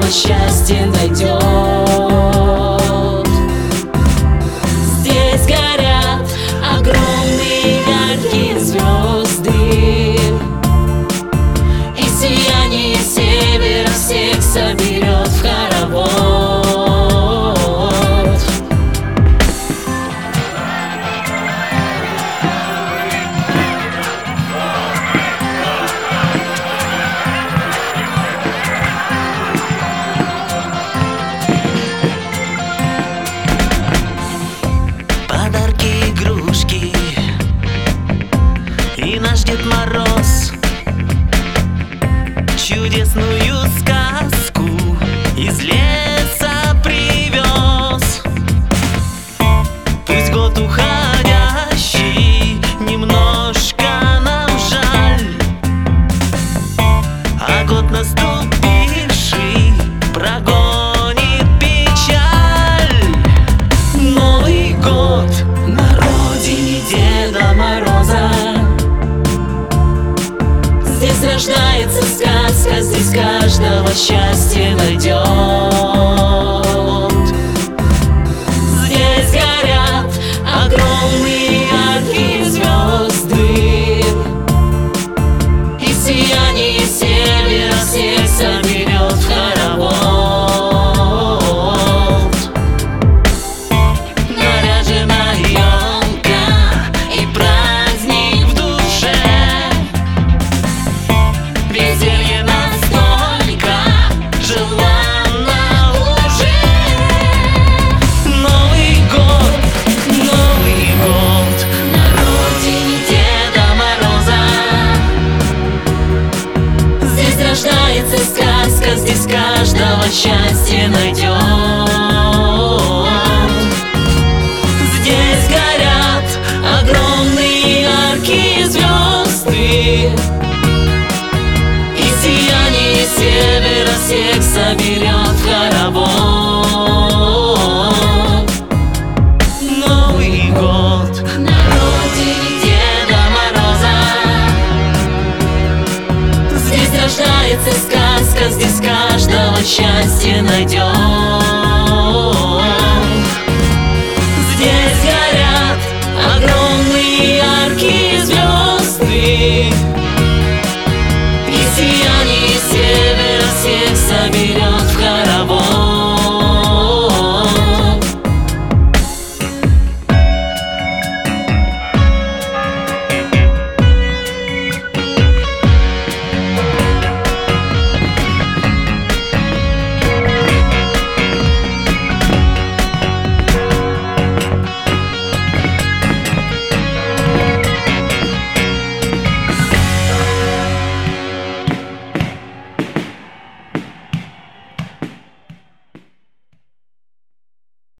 каждого счастье найдет. Здесь горят огромные яркие звезды, и сияние севера всех соберет в хоровод. Подарки, игрушки и наш Дед Мороз чудесную сказку из леса привез. Пусть год уходящий немножко нам жаль, а год наступивший прогонит печаль. Новый год на родине Деда Мороза. Здесь рождается сказка, здесь каждого счастье найдет. Здесь горят огромные яркие звезды, и сияние севера всех соберет в хоровод. Наряжена елка и праздник в душе, веселье настолько желанно уже. Новый год на родине Деда Мороза. Здесь рождается сказка, здесь каждого счастье найдет. Здесь горят огромные яркие звезды, и сияние севера всех соберет в хоровод. Новый год на родине Деда Мороза. Здесь рождается сказка, здесь каждого счастье найдет.